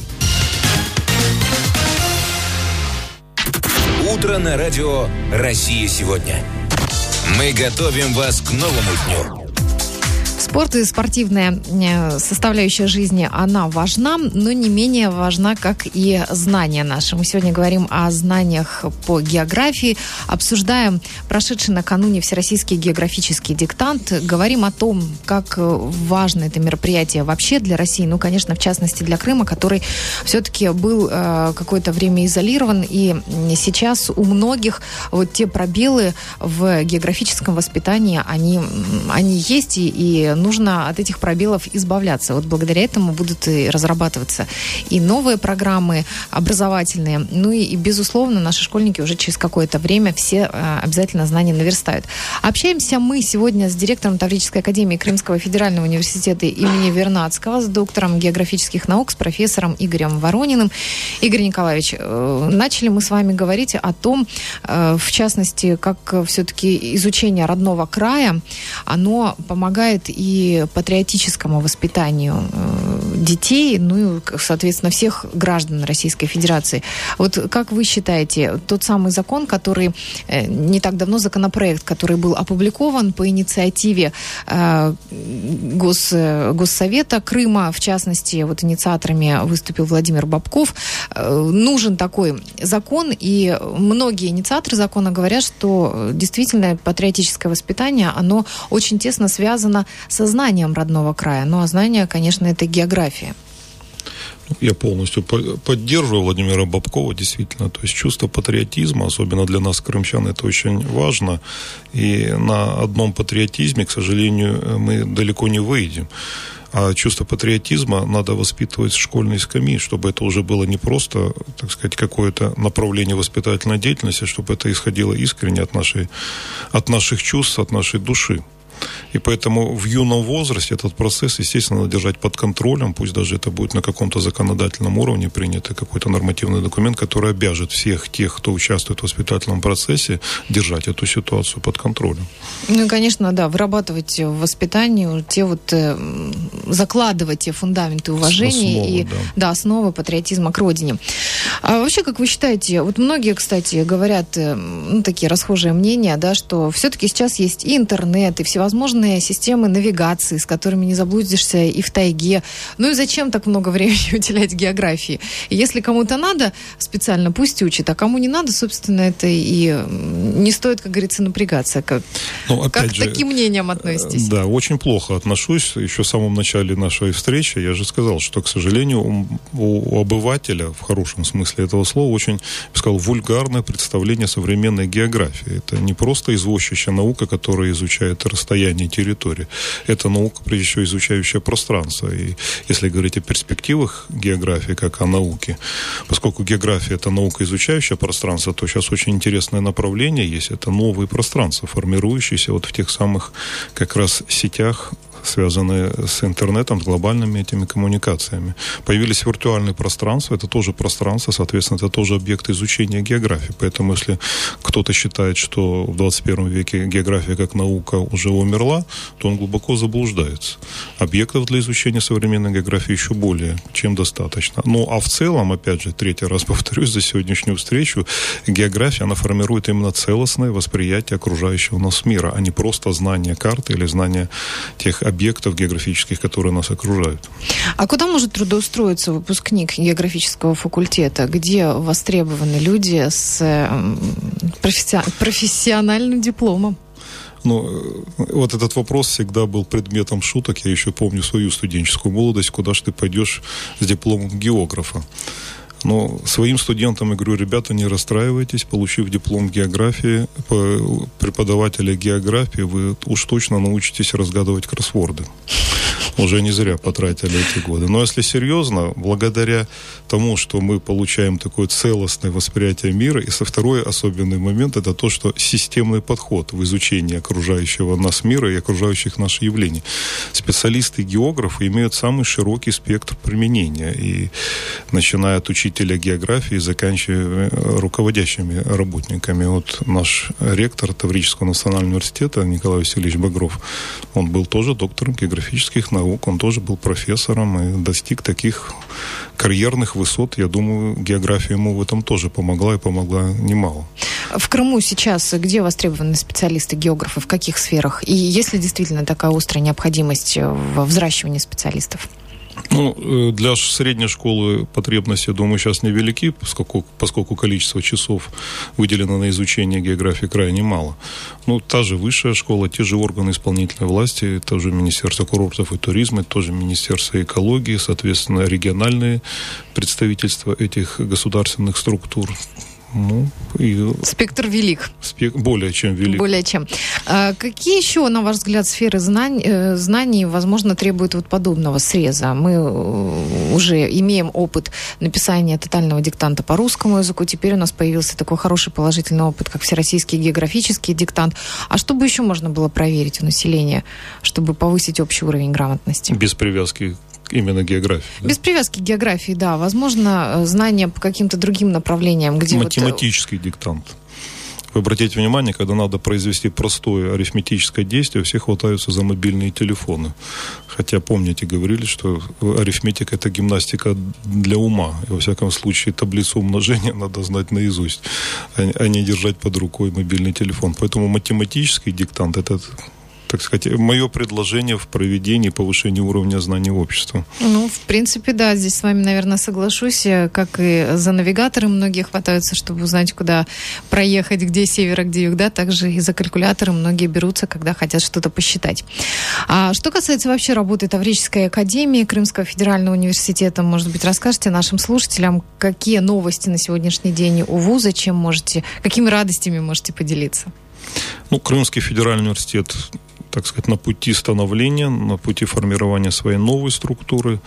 Утро на радио «Россия сегодня». Мы готовим вас к новому дню. Спорт и спортивная составляющая жизни, она важна, но не менее важна, как и знания наши. Мы сегодня говорим о знаниях по географии, обсуждаем прошедший накануне Всероссийский географический диктант, говорим о том, как важно это мероприятие вообще для России, ну, конечно, в частности для Крыма, который все-таки был э, какое-то время изолирован, и сейчас у многих вот те пробелы в географическом воспитании, они, они есть, и, и нужно от этих пробелов избавляться. Вот благодаря этому будут и разрабатываться и новые программы образовательные. Ну и, и безусловно, наши школьники уже через какое-то время все а, обязательно знания наверстают. Общаемся мы сегодня с директором Таврической академии Крымского федерального университета имени Вернадского, с доктором географических наук, с профессором Игорем Ворониным. Игорь Николаевич, э, начали мы с вами говорить о том, э, в частности, как все-таки изучение родного края, оно помогает и патриотическому воспитанию э, детей, ну и, соответственно, всех граждан Российской Федерации. Вот как вы считаете, тот самый закон, который э, не так давно, законопроект, который был опубликован по инициативе э, Гос, Госсовета Крыма, в частности, вот инициаторами выступил Владимир Бабков, э, нужен такой закон, и многие инициаторы закона говорят, что действительно патриотическое воспитание, оно очень тесно связано со знанием родного края. Ну, а знание, конечно, это география. Я полностью поддерживаю Владимира Бабкова, действительно. То есть чувство патриотизма, особенно для нас, крымчан, это очень важно. И на одном патриотизме, к сожалению, мы далеко не выйдем. А чувство патриотизма надо воспитывать с школьной скамьи, чтобы это уже было не просто, так сказать, какое-то направление воспитательной деятельности, чтобы это исходило искренне от нашей, от наших чувств, от нашей души. И поэтому в юном возрасте этот процесс, естественно, надо держать под контролем, пусть даже это будет на каком-то законодательном уровне принятый какой-то нормативный документ, который обяжет всех тех, кто участвует в воспитательном процессе, держать эту ситуацию под контролем. Ну и, конечно, да, вырабатывать в воспитании те вот, э, закладывать те фундаменты уважения основы, и да. Да, основы патриотизма к родине. А вообще, как вы считаете, вот многие, кстати, говорят, э, ну, такие расхожие мнения, да, что все-таки сейчас есть и интернет, и всевозможные возможные системы навигации, с которыми не заблудишься и в тайге. Ну и зачем так много времени уделять географии? Если кому-то надо специально, пусть учит, а кому не надо, собственно, это и не стоит, как говорится, напрягаться. Как, ну, как же, к таким мнениям относитесь? Да, очень плохо отношусь. Еще в самом начале нашей встречи я же сказал, что, к сожалению, у, у обывателя, в хорошем смысле этого слова, очень, я бы сказал, вульгарное представление современной географии. Это не просто извозчища наука, которая изучает расстояние территории. Это наука, прежде всего, изучающая пространство. И если говорить о перспективах географии, как о науке, поскольку география — это наука, изучающая пространство, то сейчас очень интересное направление есть. Это новые пространства, формирующиеся вот в тех самых как раз сетях, связанные с интернетом, с глобальными этими коммуникациями. Появились виртуальные пространства, это тоже пространство, соответственно, это тоже объект изучения географии. Поэтому, если кто-то считает, что в двадцать первом веке география как наука уже умерла, то он глубоко заблуждается. Объектов для изучения современной географии еще более чем достаточно. Ну, а в целом, опять же, третий раз повторюсь за сегодняшнюю встречу, география, она формирует именно целостное восприятие окружающего нас мира, а не просто знание карты или знание тех объектов, объектов географических, которые нас окружают. А куда может трудоустроиться выпускник географического факультета? Где востребованы люди с професси- профессиональным дипломом? Ну, вот этот вопрос всегда был предметом шуток. Я еще помню свою студенческую молодость. Куда же ты пойдешь с дипломом географа? Но своим студентам я говорю: ребята, не расстраивайтесь, получив диплом географии, преподавателя географии, вы уж точно научитесь разгадывать кроссворды. Уже не зря потратили эти годы. Но если серьезно, благодаря тому, что мы получаем такое целостное восприятие мира, и со второй особенный момент, это то, что системный подход в изучении окружающего нас мира и окружающих нас явлений. Специалисты-географы имеют самый широкий спектр применения, и начиная от учителя географии, заканчивая руководящими работниками. Вот наш ректор Таврического национального университета Николай Васильевич Багров, он был тоже доктором географических наук, он тоже был профессором и достиг таких карьерных высот. Я думаю, география ему в этом тоже помогла и помогла немало. В Крыму сейчас где востребованы специалисты-географы, в каких сферах? И есть ли действительно такая острая необходимость во взращивании специалистов? Ну, для средней школы потребности, я думаю, сейчас невелики, поскольку, поскольку количество часов выделено на изучение географии крайне мало. Ну, та же высшая школа, те же органы исполнительной власти, тоже Министерство курортов и туризма, тоже Министерство экологии, соответственно, региональные представительства этих государственных структур. Ну, и... Спектр велик. Спек... Более чем велик. Более чем. А какие еще, на ваш взгляд, сферы знаний, знаний, возможно, требуют вот подобного среза? Мы уже имеем опыт написания тотального диктанта по русскому языку. Теперь у нас появился такой хороший положительный опыт, как всероссийский географический диктант. А что бы еще можно было проверить у населения, чтобы повысить общий уровень грамотности? Без привязки именно географии. Да? Без привязки к географии, да. Возможно, знания по каким-то другим направлениям. Где математический вот... диктант. Вы обратите внимание, когда надо произвести простое арифметическое действие, все хватаются за мобильные телефоны. Хотя, помните, говорили, что арифметика – это гимнастика для ума. И, во всяком случае, таблицу умножения надо знать наизусть, а не держать под рукой мобильный телефон. Поэтому математический диктант – это... так сказать, мое предложение в проведении повышения уровня знаний общества. Ну, в принципе, да, здесь с вами, наверное, соглашусь. Как и за навигаторы многие хватаются, чтобы узнать, куда проехать, где север, а где юг, да, также и за калькуляторы многие берутся, когда хотят что-то посчитать. А что касается вообще работы Таврической академии Крымского федерального университета, может быть, расскажете нашим слушателям, какие новости на сегодняшний день у вуза, чем можете, какими радостями можете поделиться? Ну, Крымский федеральный университет, так сказать, на пути становления, на пути формирования своей новой структуры.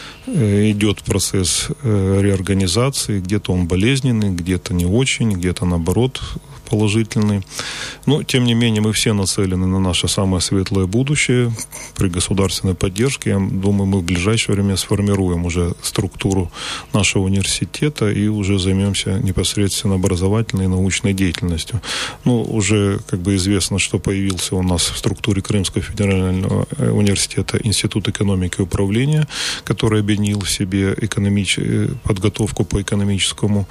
Идет процесс реорганизации. Где-то он болезненный, где-то не очень, где-то, наоборот, положительный. Но, тем не менее, мы все нацелены на наше самое светлое будущее. При государственной поддержке, я думаю, мы в ближайшее время сформируем уже структуру нашего университета и уже займемся непосредственно образовательной и научной деятельностью. Ну, уже как бы известно, что появился у нас в структуре Крымского федерального университета Институт экономики и управления, который объединил в себе экономич... подготовку по экономическому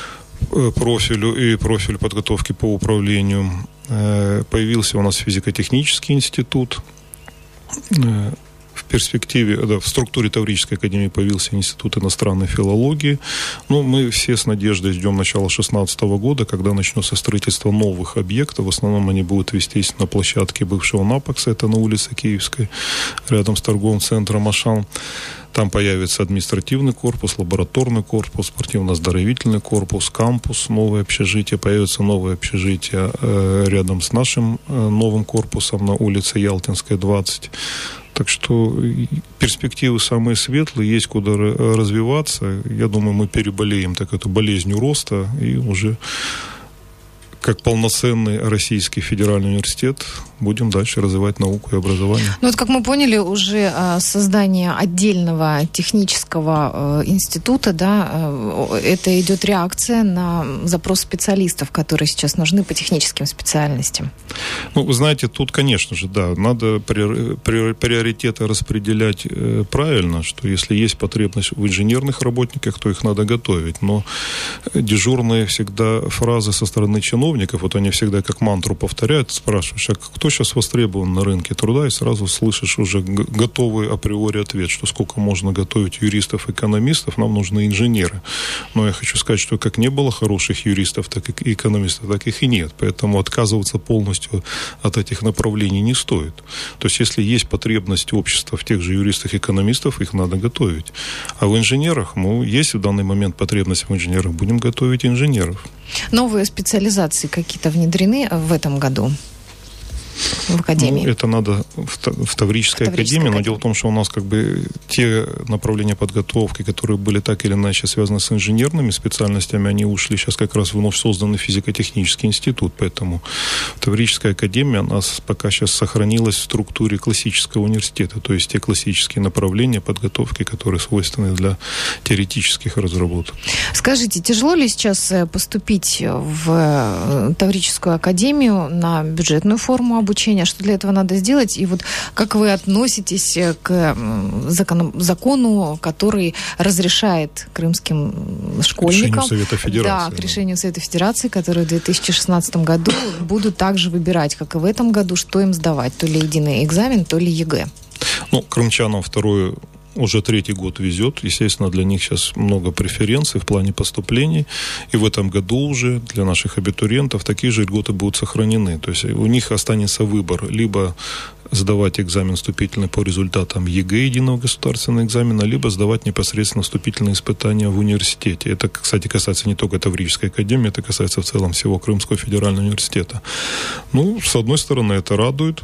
профилю и профиль подготовки по управлению. Появился у нас физико-технический институт. В перспективе, да, в структуре Таврической академии появился Институт иностранной филологии. Ну, мы все с надеждой ждем начала две тысячи шестнадцатого года, когда начнется строительство новых объектов. В основном они будут вестись на площадке бывшего НАПОКСа, это на улице Киевской, рядом с торговым центром «Ашан». Там появится административный корпус, лабораторный корпус, спортивно-оздоровительный корпус, кампус, новое общежитие. Появится новое общежитие э, рядом с нашим э, новым корпусом на улице Ялтинская, двадцать. Так что перспективы самые светлые, есть куда развиваться. Я думаю, мы переболеем так эту болезнью роста и уже как полноценный Российский федеральный университет будем дальше развивать науку и образование. Ну вот, как мы поняли, уже э, создание отдельного технического э, института, да, э, это идет реакция на запрос специалистов, которые сейчас нужны по техническим специальностям. Ну, вы знаете, тут, конечно же, да, надо приори- приори- приоритеты распределять э, правильно, что если есть потребность в инженерных работниках, то их надо готовить. Но дежурные всегда фразы со стороны чиновников, вот они всегда как мантру повторяют, спрашиваешь, а кто сейчас востребован на рынке труда, и сразу слышишь уже готовый априори ответ, что сколько можно готовить юристов, экономистов, нам нужны инженеры. Но я хочу сказать, что как не было хороших юристов, так и экономистов, так их и нет. Поэтому отказываться полностью от этих направлений не стоит. То есть, если есть потребность общества в тех же юристах, экономистов, их надо готовить. А в инженерах, ну, есть в данный момент потребность в инженерах, будем готовить инженеров. Новые специализации какие-то внедрены в этом году? В академии. Ну, это надо в, в Таврической академии, но дело в том, что у нас как бы те направления подготовки, которые были так или иначе связаны с инженерными специальностями, они ушли сейчас как раз в вновь созданный физико-технический институт, поэтому Таврическая академия, она пока сейчас сохранилась в структуре классического университета, то есть те классические направления подготовки, которые свойственны для теоретических разработок. Скажите, тяжело ли сейчас поступить в Таврическую академию на бюджетную форму обучения? Что для этого надо сделать? И вот как вы относитесь к закону, закону, который разрешает крымским школьникам... К решению Совета Федерации. Да, к решению Совета Федерации, которые в две тысячи шестнадцатом году будут также выбирать, как и в этом году, что им сдавать. То ли единый экзамен, то ли ЕГЭ. Ну, крымчанам второе уже третий год везет. Естественно, для них сейчас много преференций в плане поступлений. И в этом году уже для наших абитуриентов такие же льготы будут сохранены. То есть у них останется выбор. Либо сдавать экзамен вступительный по результатам ЕГЭ, единого государственного экзамена, либо сдавать непосредственно вступительные испытания в университете. Это, кстати, касается не только Таврической академии, это касается в целом всего Крымского федерального университета. Ну, с одной стороны, это радует.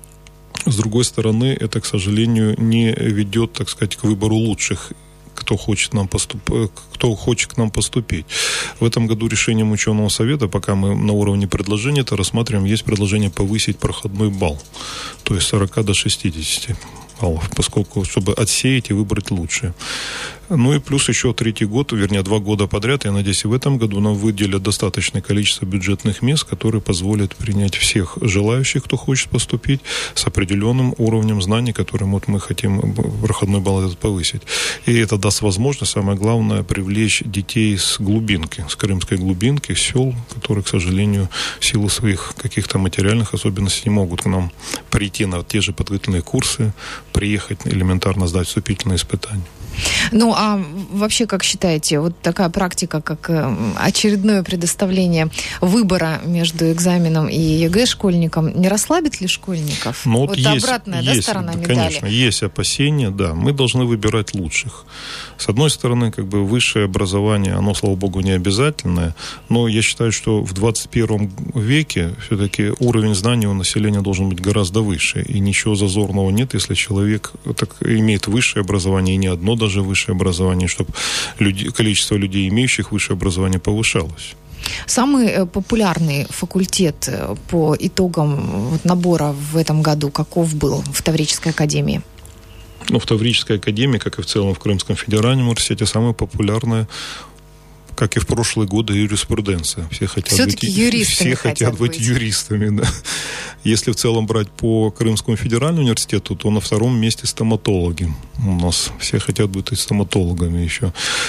С другой стороны, это, к сожалению, не ведет, так сказать, к выбору лучших, кто хочет, нам поступ... кто хочет к нам поступить. В этом году решением ученого совета, пока мы на уровне предложения это рассматриваем, есть предложение повысить проходной балл, то есть с сорока до шестидесяти баллов, поскольку, чтобы отсеять и выбрать лучшее. Ну и плюс еще третий год, вернее, два года подряд, я надеюсь, и в этом году нам выделят достаточное количество бюджетных мест, которые позволят принять всех желающих, кто хочет поступить, с определенным уровнем знаний, которым вот мы хотим проходной балл этот повысить. И это даст возможность, самое главное, привлечь детей с глубинки, с крымской глубинки, с сел, которые, к сожалению, в силу своих каких-то материальных особенностей не могут к нам прийти на те же подготовительные курсы, приехать элементарно сдать вступительные испытания. Ну, а вообще, как считаете, вот такая практика, как очередное предоставление выбора между экзаменом и ЕГЭ школьникам, не расслабит ли школьников? Ну, вот вот есть, обратная есть, да, сторона да, медали. Конечно, есть опасения, да. Мы должны выбирать лучших. С одной стороны, как бы высшее образование, оно, слава богу, не обязательное, но я считаю, что в двадцать первом веке все-таки уровень знаний у населения должен быть гораздо выше. И ничего зазорного нет, если человек так, имеет высшее образование, и не одно даже высшее образование, чтобы люди, количество людей, имеющих высшее образование, повышалось. Самый популярный факультет по итогам вот, набора в этом году каков был в Таврической академии? Ну, в Таврической академии, как и в целом в Крымском федеральном университете, самое популярное, как и в прошлые годы, юриспруденция. Все хотят Все-таки быть, юристами все хотят хотят быть, быть юристами, да. Если в целом брать по Крымскому федеральному университету, то на втором месте стоматологи. У нас все хотят быть и стоматологами еще.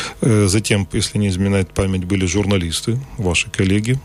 Затем, если не изменяет память, были журналисты, ваши коллеги.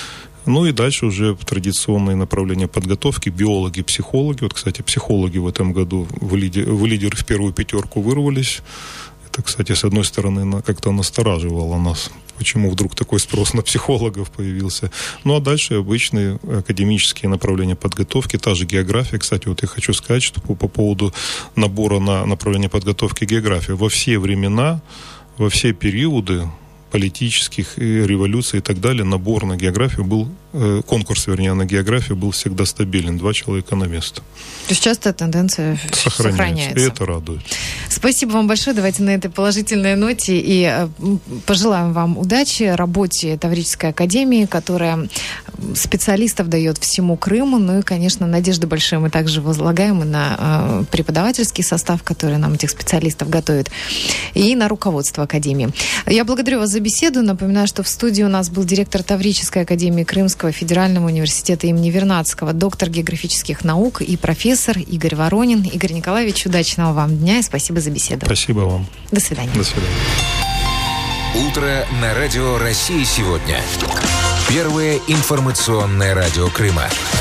Ну и дальше уже традиционные направления подготовки, биологи, психологи. Вот, кстати, психологи в этом году в лидеры, в, лидеры в первую пятерку вырвались. Это, кстати, с одной стороны, как-то настораживало нас. Почему вдруг такой спрос на психологов появился? Ну, а дальше обычные академические направления подготовки, та же география. Кстати, вот я хочу сказать, что по, по поводу набора на направление подготовки географии. Во все времена, во все периоды политических революций и так далее, набор на географию был, э, конкурс, вернее, на географию был всегда стабилен. Два человека на место. То есть часто тенденция сохраняется. сохраняется. И это радует. Спасибо вам большое. Давайте на этой положительной ноте и э, пожелаем вам удачи работе Таврической академии, которая специалистов дает всему Крыму. Ну и, конечно, надежды большие мы также возлагаем и на э, преподавательский состав, который нам этих специалистов готовит, и на руководство академии. Я благодарю вас за беседу. Напоминаю, что в студии у нас был директор Таврической академии Крымского федерального университета имени Вернадского, доктор географических наук и профессор Игорь Воронин. Игорь Николаевич, удачного вам дня и спасибо за беседу. Спасибо вам. До свидания. До свидания. Утро на радио «Россия сегодня». Первое информационное радио Крыма.